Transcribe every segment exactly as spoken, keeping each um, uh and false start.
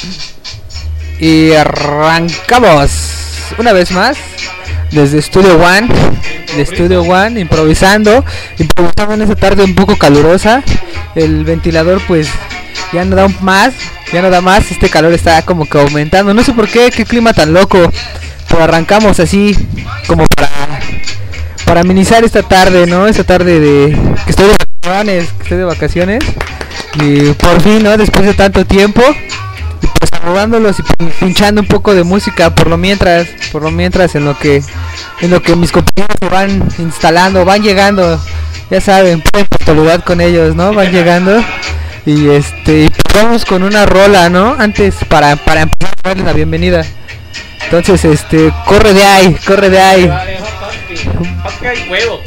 Y arrancamos una vez más desde Studio One, de Studio One, improvisando, improvisando en esta tarde un poco calurosa. El ventilador pues ya no da más, ya no da más, este calor está como que aumentando, no sé por qué, qué clima tan loco, pero arrancamos así como para para amenizar esta tarde, ¿no? Esta tarde de que estoy de vacaciones, que estoy de vacaciones y por fin, ¿no? Después de tanto tiempo. Y pues saludándolos y pinchando un poco de música por lo mientras, por lo mientras en lo que en lo que mis compañeros se van instalando, van llegando, ya saben, pueden saludar con ellos, ¿no? Van llegando y este y pues vamos con una rola, ¿no? Antes para para empezar a darles la bienvenida. Entonces, este, corre de ahí, corre de ahí. Y huevo.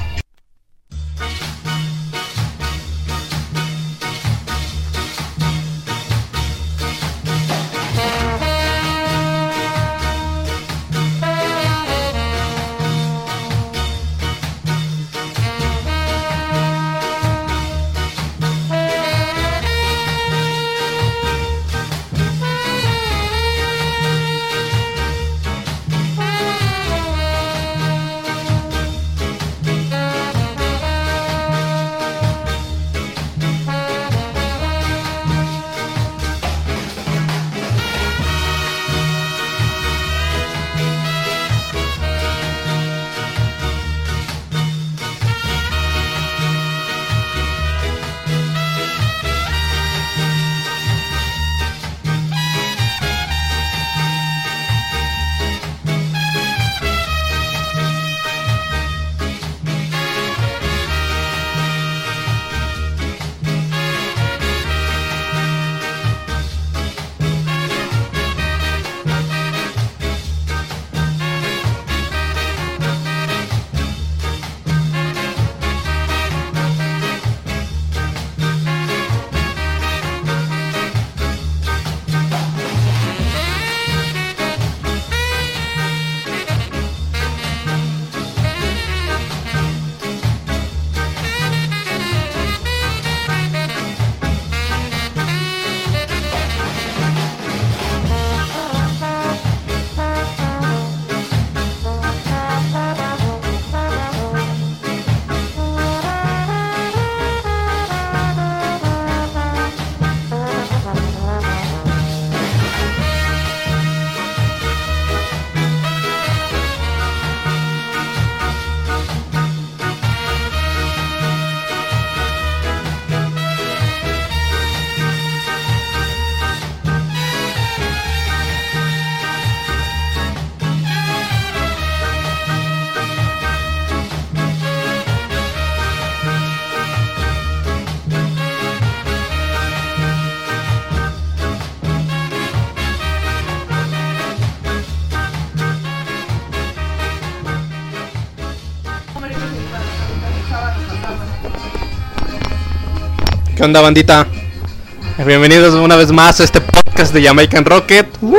¿Qué onda, bandita? Bienvenidos una vez más a este podcast de Jamaican Rocket. ¡Woo!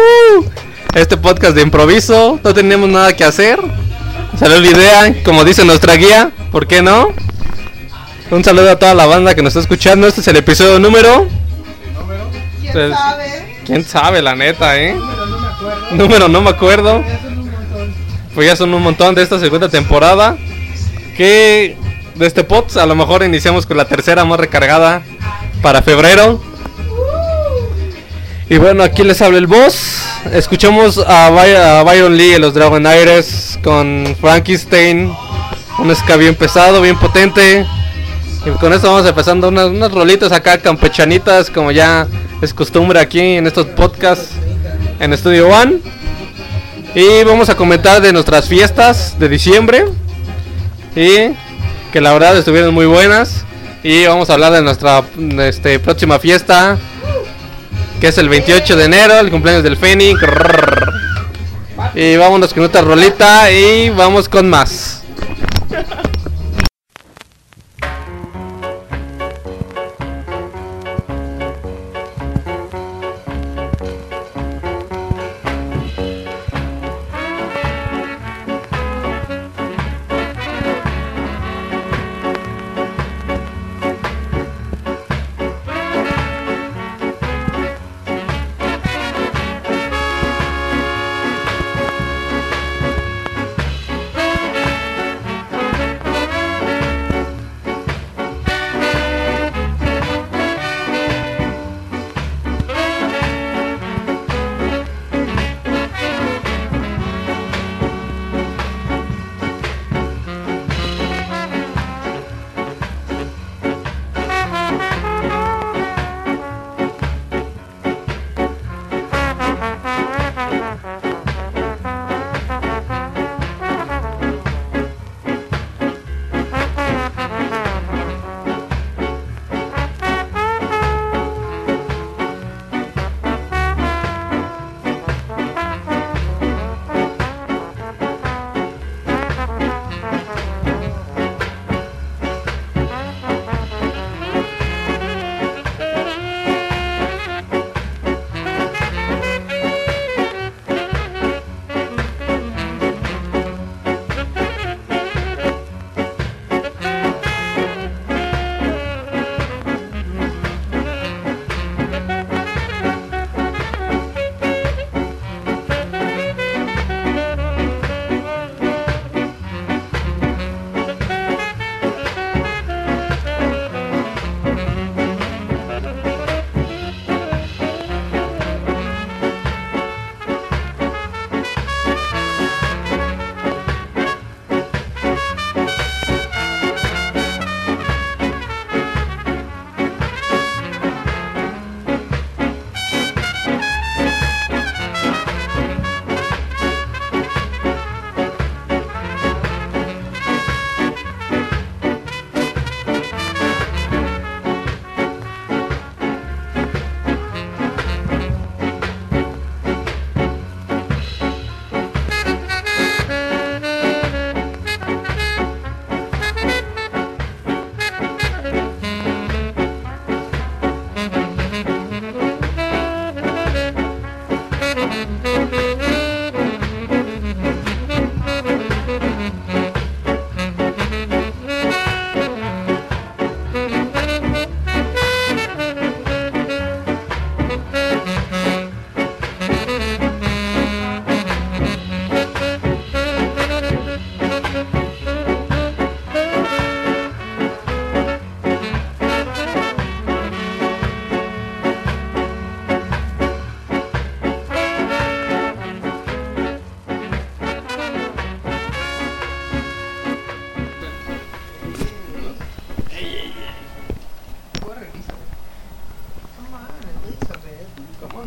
Este podcast de improviso, no tenemos nada que hacer. Salió la idea, como dice nuestra guía, ¿por qué no? Un saludo a toda la banda que nos está escuchando. Este es el episodio número... ¿Quién pues, sabe? ¿Quién sabe, la neta, eh? Número no me acuerdo. Número no me acuerdo. Ya son un montón. Pues ya son un montón de esta segunda temporada. Que de este podcast a lo mejor iniciamos con la tercera más recargada para febrero. Y bueno, aquí les habla el boss. Escuchamos a, By- a Byron Lee y los Dragon Aires con Frankenstein. Un ska bien pesado, bien potente. Y con esto vamos empezando unas, unas rolitas acá campechanitas, como ya es costumbre aquí en estos podcasts en Studio One. Y vamos a comentar de nuestras fiestas de diciembre. Y que la verdad estuvieron muy buenas. Y vamos a hablar de nuestra este, próxima fiesta, que es el veintiocho de enero, el cumpleaños del Fénix. Y vámonos con otra rolita y vamos con más.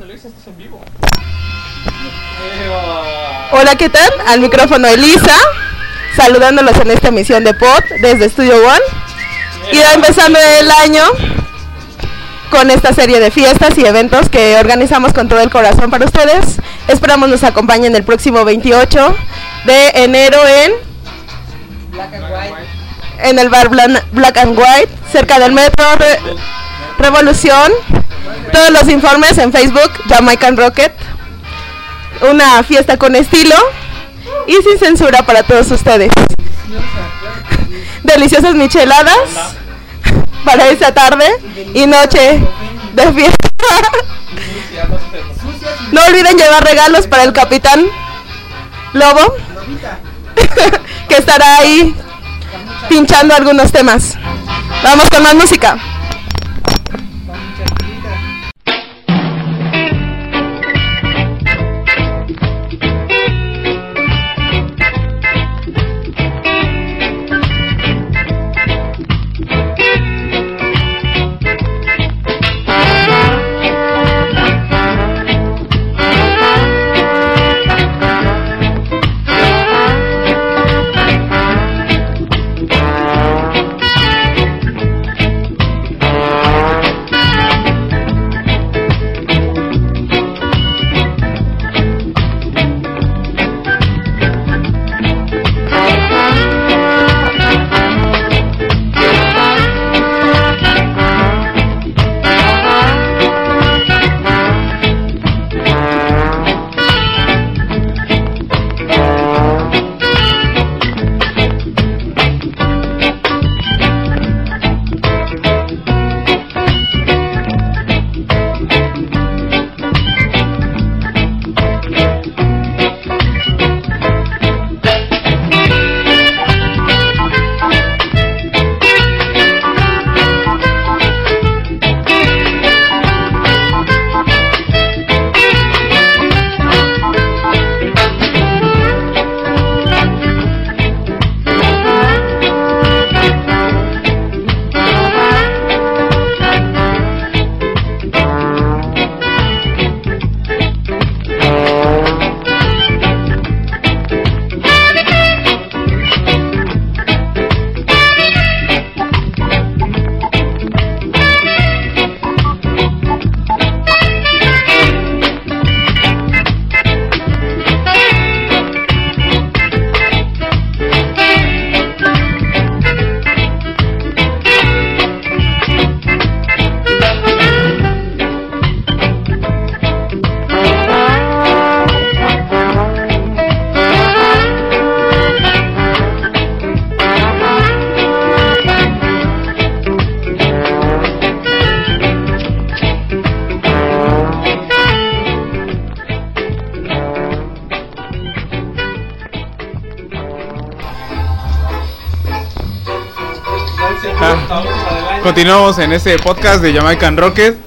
Elisa, estás en vivo. Hola, ¿qué tal? Al micrófono Elisa, saludándolos en esta emisión de Pod desde Studio One. Y ya empezando el año con esta serie de fiestas y eventos que organizamos con todo el corazón para ustedes. Esperamos nos acompañen el próximo veintiocho de enero en Black and White. en el bar Blan- Black and White, cerca del metro Re- Revolución. Todos los informes en Facebook, Jamaican Rocket. Una fiesta con estilo y sin censura para todos ustedes. Deliciosas micheladas para esta tarde y noche de fiesta. No olviden llevar regalos para el Capitán Lobo, que estará ahí pinchando algunos temas. Vamos con más música. Continuamos en este podcast de Jamaican Rocket.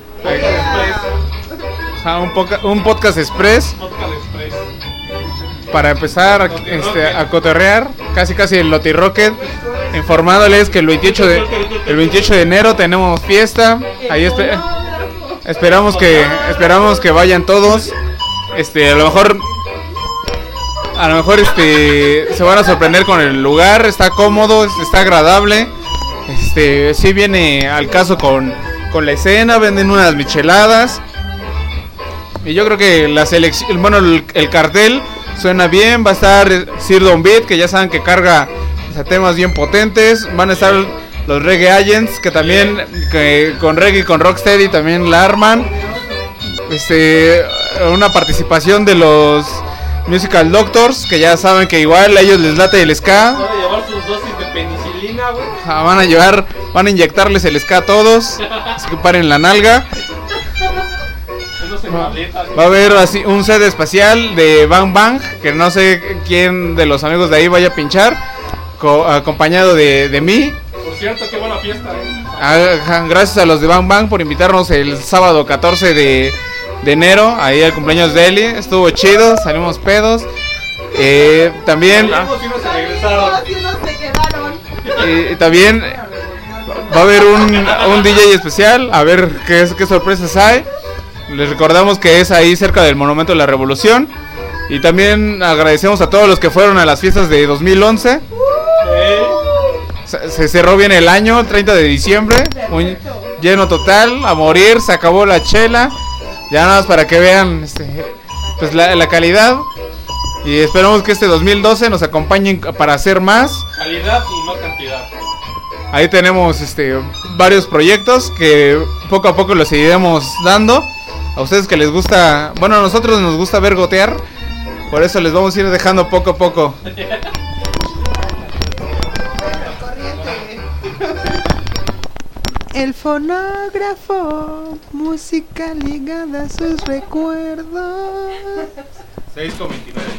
Ah, un, poca, un podcast express. Podcast Express. Para empezar a, este, a cotorrear, casi casi el Loti Rocket, informándoles que el veintiocho de el veintiocho de enero tenemos fiesta. Ahí espe esperamos que esperamos que vayan todos. Este, a lo mejor a lo mejor este se van a sorprender con el lugar, está cómodo, está agradable. Este, sí viene al caso con, con la escena, venden unas micheladas. Y yo creo que la selección, bueno, el, el cartel suena bien. Va a estar Sir Don Beat, que ya saben que carga o sea, temas bien potentes. Van a estar los Reggae Agents, que también que con reggae y con rocksteady también la arman. Este, una participación de los Musical Doctors, que ya saben que igual a ellos les late el ska. Van a llevar sus dosis de penicilina, güey. Ah, van a llevar, van a inyectarles el ska a todos. Así que paren la nalga. Va a haber así un set especial de Bang Bang, que no sé quién de los amigos de ahí vaya a pinchar, co acompañado de, de mí. Por cierto, qué buena fiesta, eh. Ah, gracias a los de Bang Bang por invitarnos el sábado catorce de enero, ahí al cumpleaños de Eli. Estuvo chido, salimos pedos. Eh, también Salimos y unos se regresaron. eh, también va a haber un, un D J especial, a ver qué, qué sorpresas hay. Les recordamos que es ahí cerca del Monumento de la Revolución. Y también agradecemos a todos los que fueron a las fiestas de dos mil once. Se, se cerró bien el año, treinta de diciembre. Un lleno total, a morir, se acabó la chela. Ya nada más para que vean este, pues la, la calidad. Y esperamos que este dos mil doce nos acompañen para hacer más. Calidad y no cantidad. Ahí tenemos este varios proyectos que poco a poco los seguiremos dando. A ustedes que les gusta, bueno, a nosotros nos gusta ver gotear. Por eso les vamos a ir dejando poco a poco. El fonógrafo, música ligada a sus recuerdos. seis con veintinueve.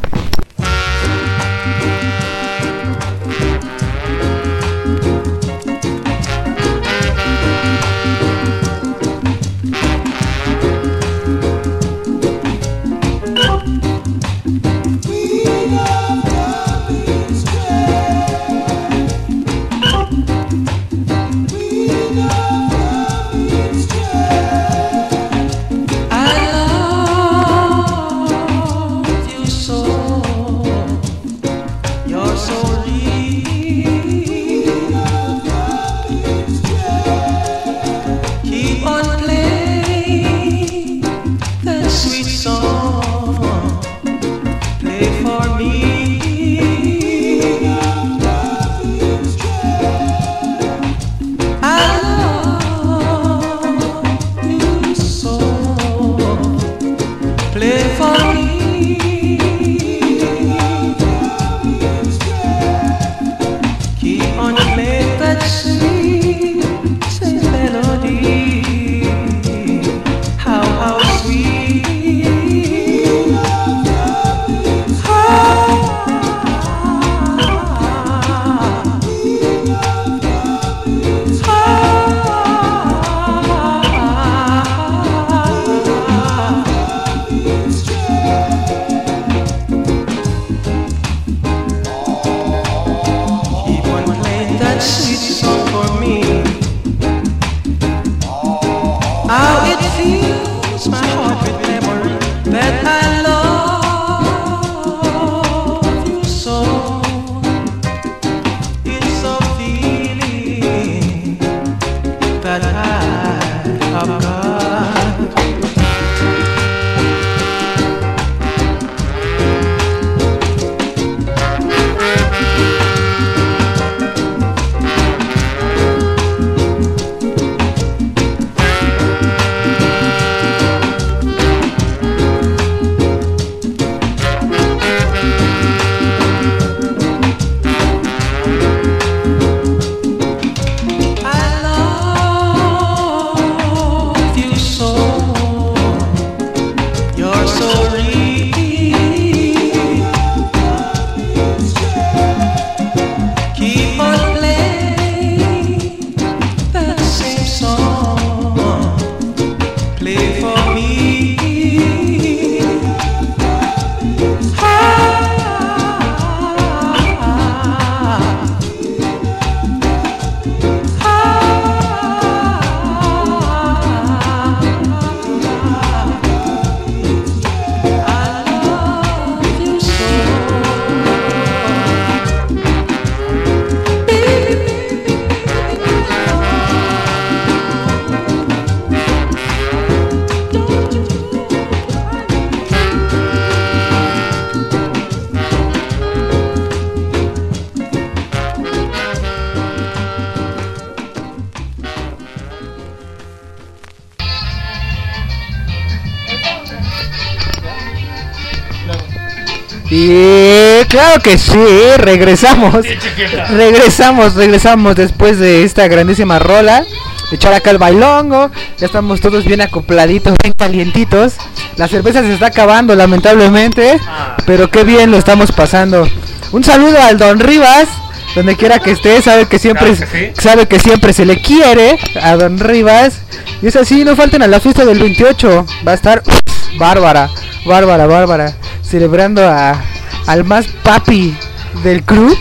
Y claro que sí, regresamos. Regresamos, regresamos después de esta grandísima rola. Echar acá el bailongo. Ya estamos todos bien acopladitos, bien calientitos. La cerveza se está acabando, lamentablemente. Pero qué bien lo estamos pasando. Un saludo al Don Rivas, donde quiera que esté, sabe que siempre Claro que sí. sabe que siempre se le quiere a Don Rivas. Y es así, no falten a la fiesta del veintiocho. Va a estar uf, bárbara, bárbara, bárbara. Celebrando a al más papi del crew,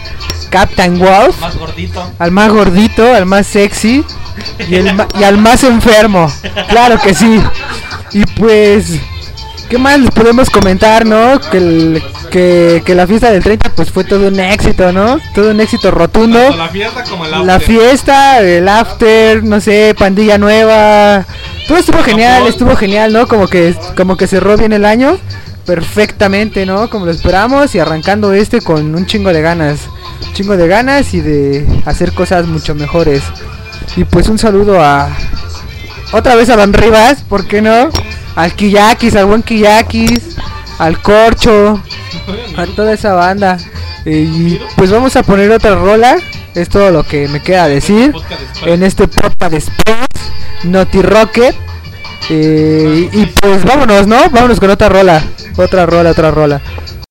Captain Wolf. Más gordito. Al más gordito, al más sexy y, el ma- y al más enfermo. Claro que sí. Y pues, ¿qué más les podemos comentar, no? Que, el, que, que la fiesta del treinta pues fue todo un éxito, ¿no? Todo un éxito rotundo. Tanto la fiesta como el after. La fiesta, el after, no sé, pandilla nueva. Todo estuvo genial, estuvo genial, ¿no? Como que, como que cerró bien el año. Perfectamente, ¿no? Como lo esperamos y arrancando este con un chingo de ganas. Un chingo de ganas y de hacer cosas mucho mejores. Y pues un saludo a... Otra vez a Don Rivas, ¿por qué no? Al Kiyakis, al buen Kiyakis, al Corcho, a toda esa banda. Eh, y pues vamos a poner otra rola. Es todo lo que me queda decir en este podcast Express Naughty Rocket. Eh, y pues vámonos, ¿no? Vámonos con otra rola. Otra rola, otra rola.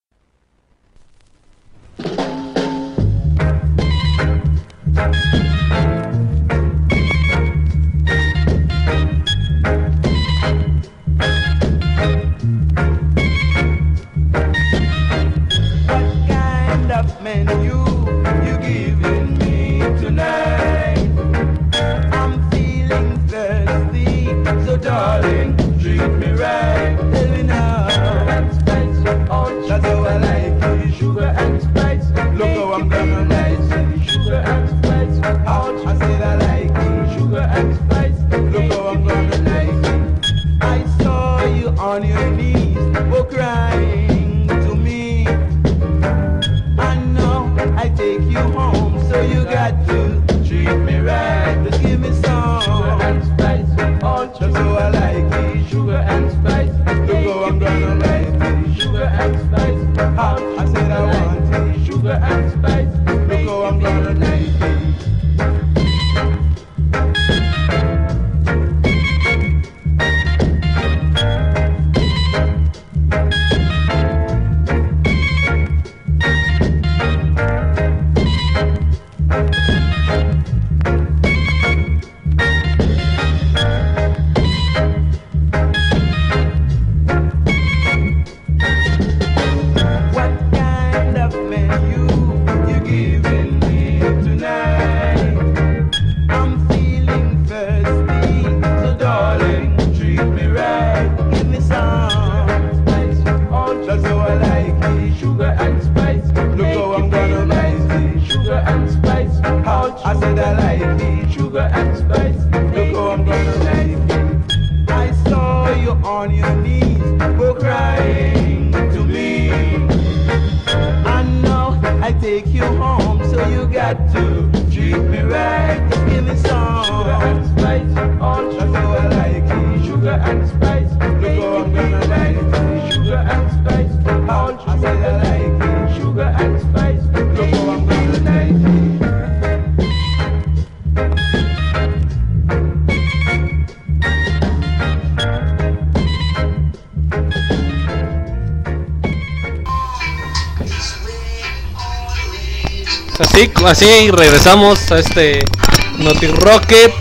Así, así regresamos a este Naughty Rocket,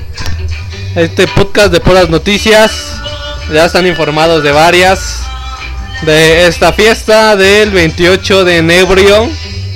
este podcast de puras noticias. Ya están informados de varias, de esta fiesta del veintiocho de enero.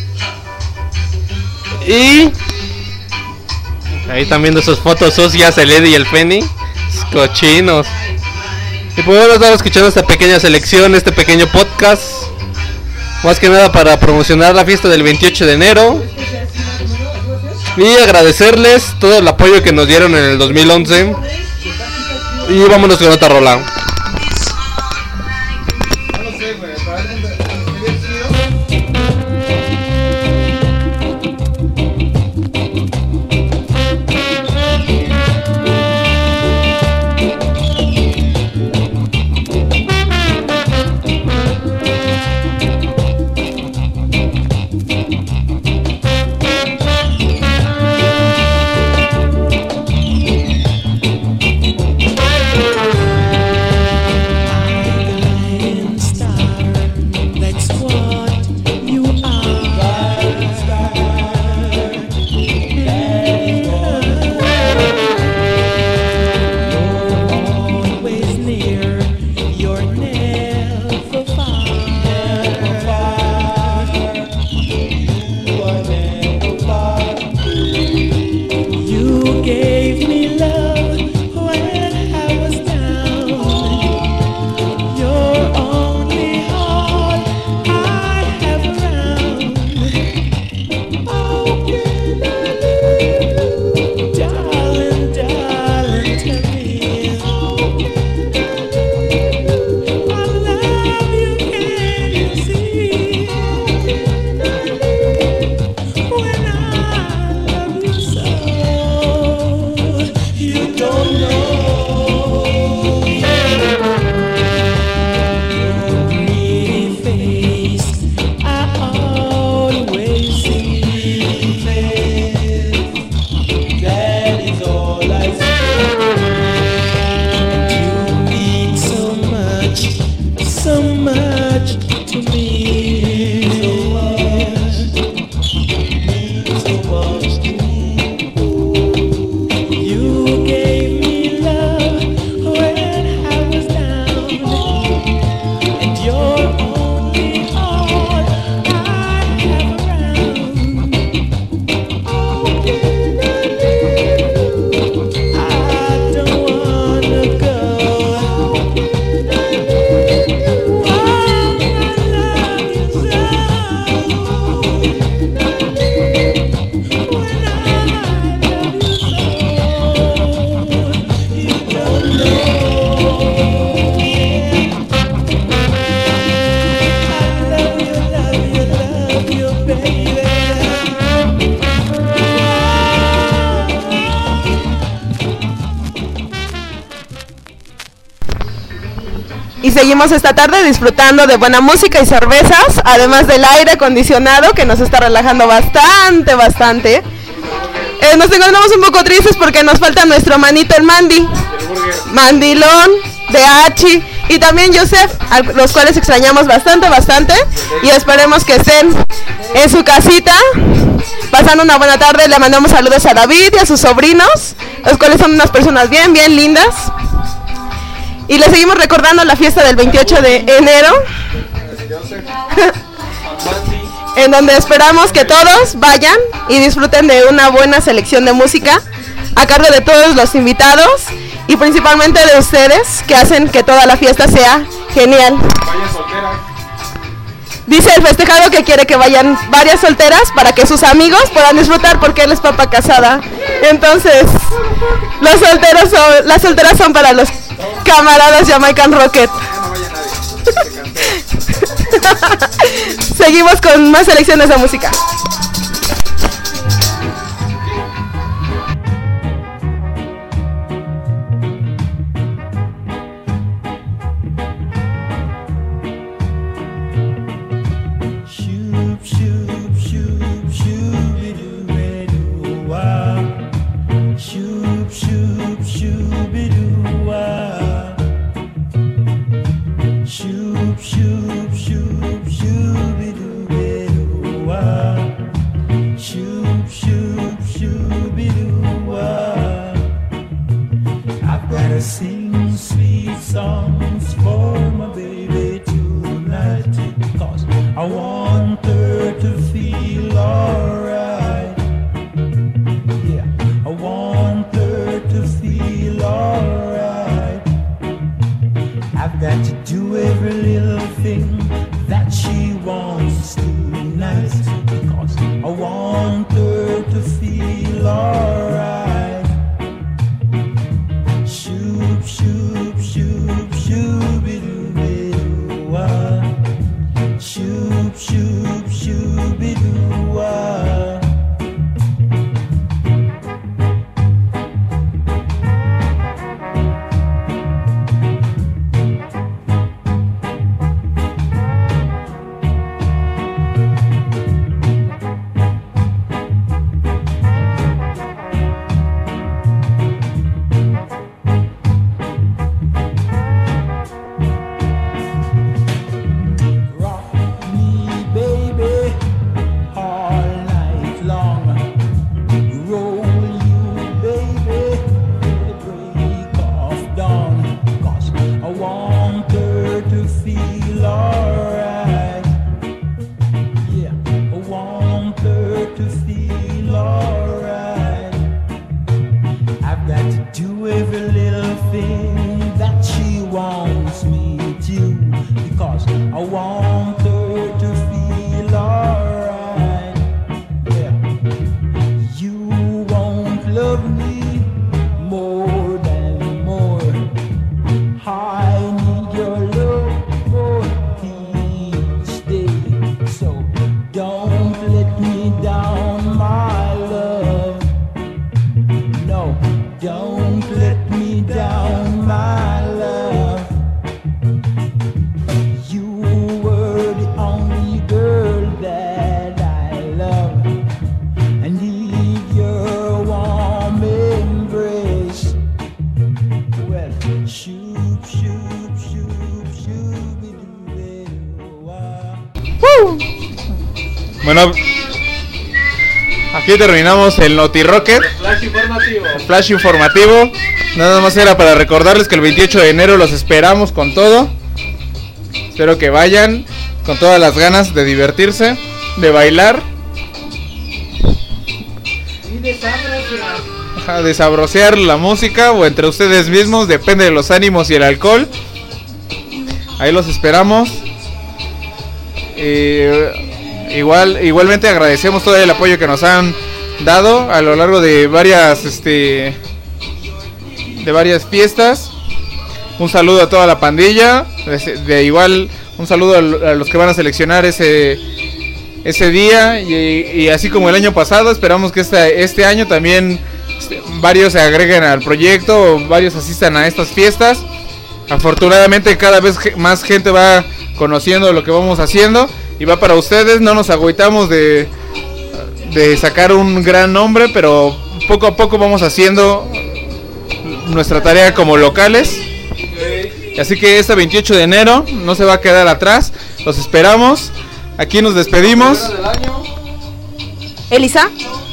Y ahí también de sus fotos sucias, el Eddie y el Penny, cochinos. Y pues bueno, estamos escuchando esta pequeña selección, este pequeño podcast, más que nada para promocionar la fiesta del veintiocho de enero y agradecerles todo el apoyo que nos dieron en el dos mil once. Y vámonos con otra rola. Y seguimos esta tarde disfrutando de buena música y cervezas, además del aire acondicionado que nos está relajando bastante, bastante. Eh, nos encontramos un poco tristes porque nos falta nuestro manito el Mandy, Mandilón, de Hachi y también Joseph, a los cuales extrañamos bastante, bastante. Y esperemos que estén en su casita pasando una buena tarde. Le mandamos saludos a David y a sus sobrinos, los cuales son unas personas bien, bien lindas. Y le seguimos recordando la fiesta del veintiocho de enero, en donde esperamos que todos vayan y disfruten de una buena selección de música a cargo de todos los invitados y principalmente de ustedes, que hacen que toda la fiesta sea genial. Dice el festejado que quiere que vayan varias solteras para que sus amigos puedan disfrutar, porque él es papa casada. Entonces, los solteros son, las solteras son para los camaradas Jamaican Rocket. Seguimos con más selecciones de música. Sing sweet songs for my baby tonight, 'cause I want her to feel alright. Yeah, I want her to feel alright. I've got to do every little thing that she wants tonight, because I want her to feel alright. Shoop, shoop, shoop, shooby-dooby-doo-wah. Shoop, shoop, shooby-doo-wah. Bueno, aquí terminamos el Noti Rocket. Flash informativo. Flash informativo. Nada más era para recordarles que el veintiocho de enero los esperamos con todo. Espero que vayan con todas las ganas de divertirse, de bailar. Y de sabrosear. Ajá, de sabrosear la música o entre ustedes mismos, depende de los ánimos y el alcohol. Ahí los esperamos. Eh... Igual, igualmente agradecemos todo el apoyo que nos han dado a lo largo de varias, este, de varias fiestas. Un saludo a toda la pandilla. De, de igual, un saludo a, a los que van a seleccionar ese, ese día. Y, y así como el año pasado, esperamos que este, este año también este, varios se agreguen al proyecto, o varios asistan a estas fiestas. Afortunadamente cada vez ge- más gente va conociendo lo que vamos haciendo y va para ustedes. No nos agüitamos de, de sacar un gran nombre, pero poco a poco vamos haciendo nuestra tarea como locales. Así que este veintiocho de enero no se va a quedar atrás. Los esperamos. Aquí nos despedimos. Elisa,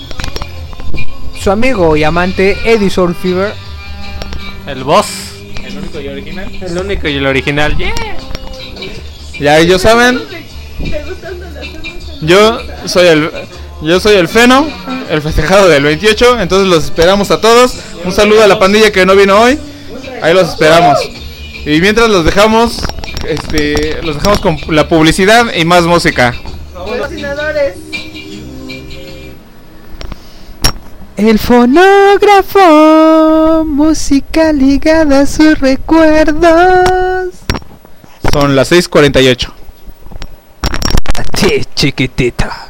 Su amigo y amante Eddie Soul Fever. El boss. El único y original. El único y el original. Yeah. Ya ellos saben. Yo soy el yo soy el Feno, el festejado del veintiocho. Entonces los esperamos a todos. Un saludo a la pandilla que no vino hoy. Ahí los esperamos. Y mientras los dejamos, este, los dejamos con la publicidad y más música. patrocinadores. El fonógrafo, música ligada a sus recuerdos. Son las seis cuarenta y ocho. Sí, chiquitita.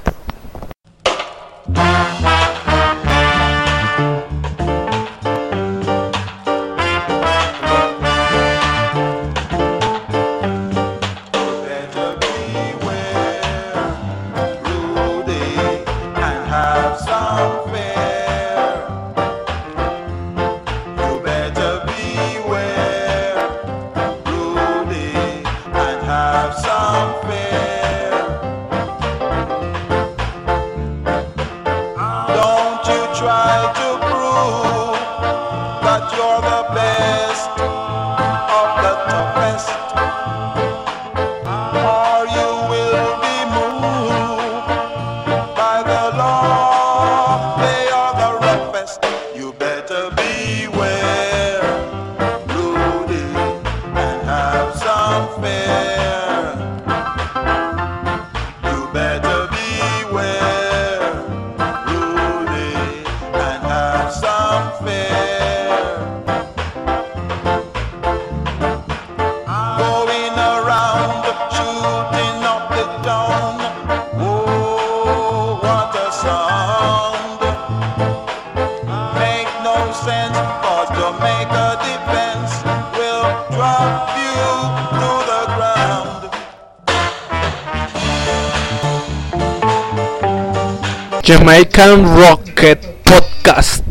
Jamaican Rocket Podcast.